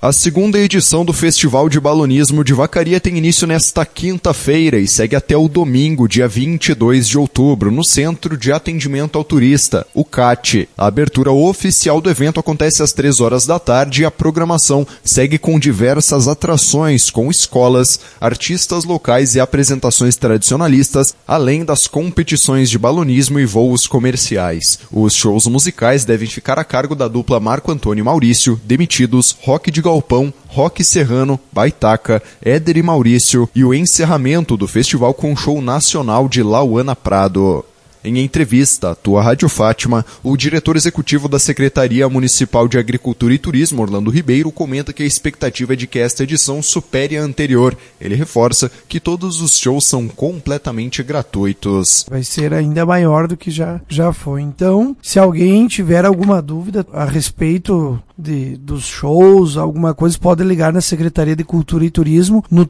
A segunda edição do Festival de Balonismo de Vacaria tem início nesta quinta-feira e segue até o domingo, dia 22 de outubro, no Centro de Atendimento ao Turista, o CAT. A abertura oficial do evento acontece às 3 horas da tarde e a programação segue com diversas atrações, com escolas, artistas locais e apresentações tradicionalistas, além das competições de balonismo e voos comerciais. Os shows musicais devem ficar a cargo da dupla Marco Antônio e Maurício, Demitidos, Rock de Galpão, Rock Serrano, Baitaca, Éder e Maurício e o encerramento do festival com o show nacional de Lauana Prado. Em entrevista à Tua Rádio Fátima, o diretor executivo da Secretaria Municipal de Agricultura e Turismo, Orlando Ribeiro, comenta que a expectativa é de que esta edição supere a anterior. Ele reforça que todos os shows são completamente gratuitos. Vai ser ainda maior do que já foi. Então, se alguém tiver alguma dúvida a respeito dos shows, alguma coisa, pode ligar na Secretaria de Cultura e Turismo no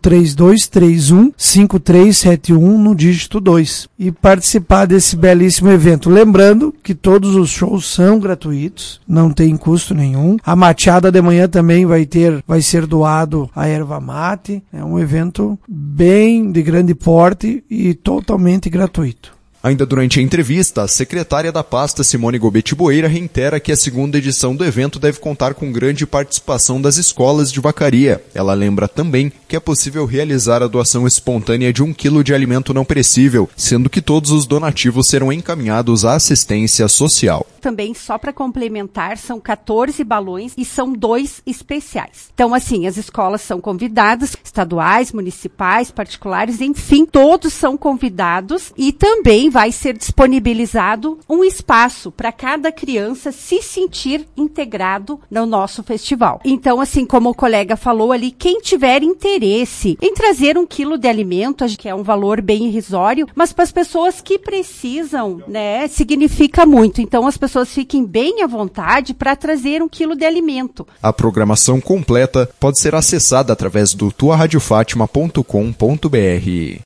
3231-5371 no dígito 2 e participar desse belíssimo evento. Lembrando que todos os shows são gratuitos, não tem custo nenhum. A mateada de manhã também vai ser doado a erva mate. É um evento bem de grande porte e totalmente gratuito. Ainda durante a entrevista, a secretária da pasta, Simone Gobetti Boeira, reitera que a segunda edição do evento deve contar com grande participação das escolas de Vacaria. Ela lembra também que é possível realizar a doação espontânea de 1 quilo de alimento não perecível, sendo que todos os donativos serão encaminhados à assistência social. Também, só para complementar, são 14 balões e são 2 especiais. Então, assim, as escolas são convidadas, estaduais, municipais, particulares, enfim, todos são convidados e também vai ser disponibilizado um espaço para cada criança se sentir integrado no nosso festival. Então, assim como o colega falou ali, quem tiver interesse em trazer 1 quilo de alimento, acho que é um valor bem irrisório, mas para as pessoas que precisam, né, significa muito. Então, as pessoas fiquem bem à vontade para trazer 1 quilo de alimento. A programação completa pode ser acessada através do tuaradiofátima.com.br.